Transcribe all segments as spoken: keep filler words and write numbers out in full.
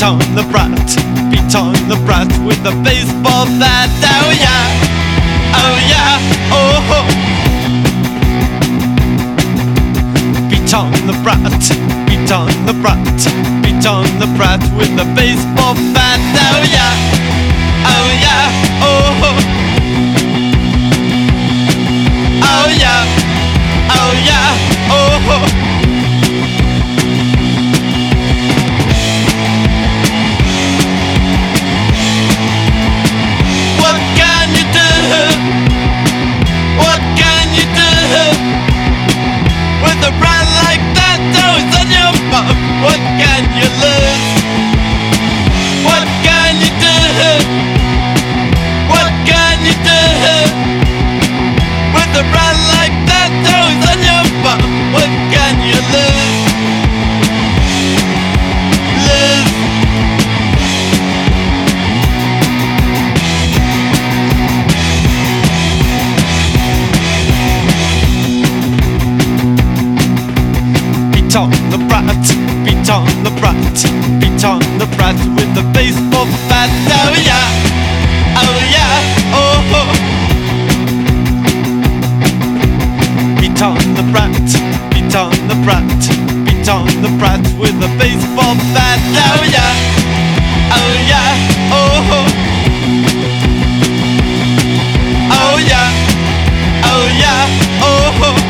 on the brat, beat on the brat with a baseball bat. Oh yeah, oh yeah, oh ho. Beat on the brat, beat on the brat, beat on the brat with a baseball bat. Oh yeah, oh yeah, oh ho. Oh yeah, oh yeah, oh ho. What can you lose? What can you do? What can you do? With a brand like that always on your butt, what can you lose? Lose. Beat on the brat, beat on the brat, beat on the brat with the baseball bat. Oh yeah, oh yeah, oh ho. Beat on the brat, beat on the brat, beat on the brat with the baseball bat. Oh yeah, oh yeah, oh ho. Oh yeah, oh yeah, oh ho.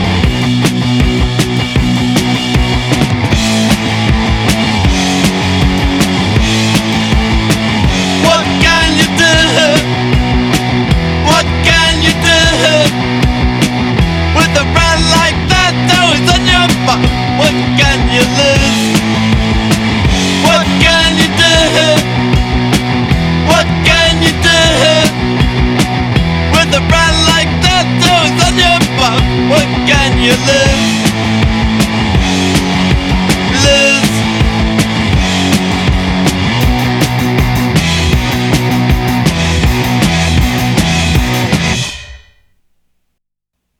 What can you lose? What can you do? What can you do? With a brand like that always on your butt, what can you lose?